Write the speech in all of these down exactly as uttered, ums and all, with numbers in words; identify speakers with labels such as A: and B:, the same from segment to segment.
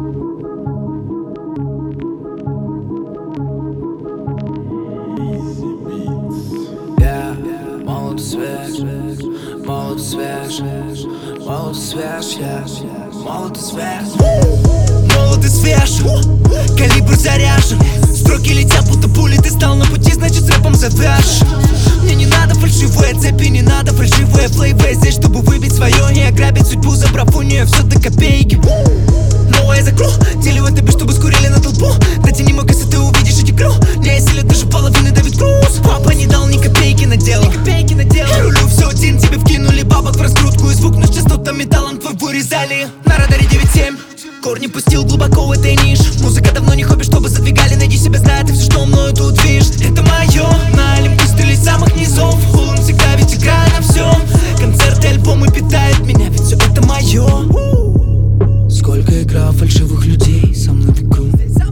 A: Yeah, молод и свеж, молод и свеж, молод и свеж, yeah, молод и свеж.
B: Молод и свеж, калибр заряжен, строки летят будто пули. Ты стал на пути, значит с рэпом завяжешь. Мне не надо фальшивые цепи, не надо фальшивые флейвы. Здесь, чтобы выбить свое, не ограбить судьбу, забрав у нее все до копейки. Новое закру, деливай тебе, чтобы скурили на толпу. Дайте не мог, если ты увидишь эти кру. Не осилит даже половины Давид Круз. Папа не дал ни копейки на дело, ни копейки на дело. Я рулю все один, тебе вкинули бабок в раскрутку. И звук наш частотным металлом твой вырезали. На радаре девять семь, корни пустил глубоко в этой ниш. Музыка давно не хобби, чтобы задвигали. Найди себя, знает и все, что мною тут видишь. Это мое, на Олимпе стыли самых низов. Он всегда ведь играет на всем. Концерты, альбомы питают меня, ведь все это мое.
A: Сколько играл фальшивых людей со мной в игру.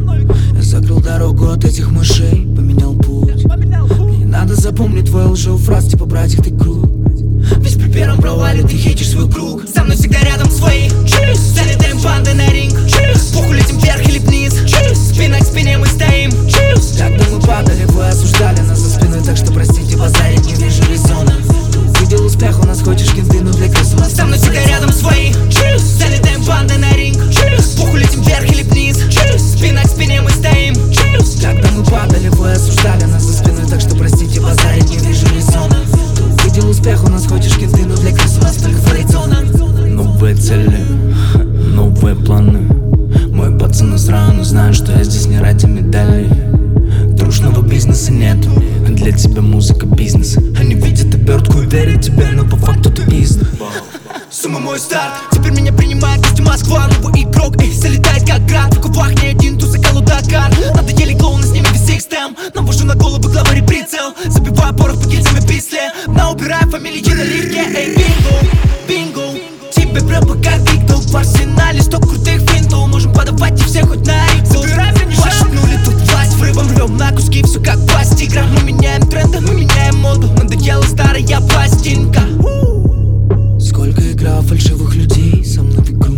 A: Я закрыл дорогу от этих мышей, поменял путь. Мне не надо запомнить твою лживую фразу, типа братик ты крут.
B: Ведь при первом провале ты хейтишь свой круг. Со мной всегда рядом свои. Чиз. Залетаем бандой на ринг. Чиз. Похуй летим вверх или вниз. Чиз. Спина к спине мы стоим. Чиз.
A: Когда мы падали, вы осуждали нас за спиной, так что простите, базарить не вижу резона. Видел успех, у нас хочешь кенты, но для крыс у нас.
B: Со мной всегда рядом свои. Чиз. Залетаем бандой на ринг. Чиз. Похуй летим вверх или вниз. Чиз. Спина к спине мы стоим. Чиз.
A: Когда мы падали, вы осуждали нас за спиной, так что простите, базарить не вижу резона. Видел успех, у нас хочешь кенты, но для крыс у нас только фрейзона. Новые цели, новые планы. Мой пацан из района знает, что я здесь не ради медалей. Трушного бизнеса нету, для тебя музыка бизнес. Они видят обертку и верят тебе, но по факту ты пизда.
B: Сумма мой старт, теперь меня принимает гости Москва. Новый игрок, эй, залетает как град. В кубах не один, тузы Калудакар. Надоели клоуны, с ними весь их стем. Навожу на голову главари прицел. Забиваю порох по гильзами писле. На убираю фамилии на лифте, эй, бинго, бинго. Тебе прямо как Виктор в арсенале. Сто крутых финтов, можем подавать и все хоть на иксу. Пошатнули тут власть, врывом рвем на куски. Все как пасть тигра. Мы меняем тренды, мы меняем моду. Надоела старая пластинка.
A: Сколько играл фальшивых людей со мной в игру.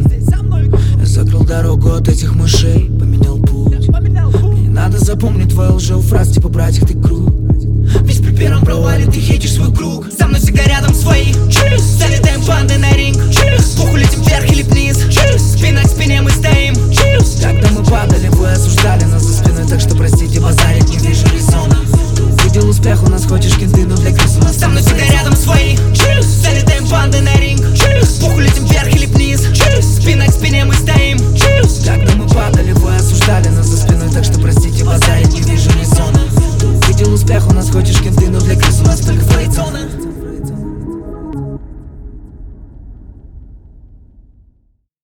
A: Я закрыл дорогу от этих мышей, поменял путь. Мне не надо запомнить твою лживую фразу, типа братик ты крут.
B: Ведь при первом провале ты хейтишь свой круг. Со мной всегда рядом свои. Чиз. Залетаем бандой на ринг. Чиз. Похуй летим вверх или вниз. Чиз. Спина к спине мы стоим. Чиз.
A: Когда мы падали, вы осуждали нас за спиной, так что простите, базарить не вижу резона. Видел успех, у нас хочешь кенты, но для крыс у нас.
B: Со мной всегда рядом свои. Чиз. Залетаем бандой на ринг. Чиз. Похуй летим вверх или вниз. Чиз. Спина к спине мы стоим. Чиз.
A: Когда мы падали, вы осуждали нас за спиной, так что простите, базарить не вижу резона. Видел успех, у нас хочешь кенты, но для крыс у нас только фрейзона.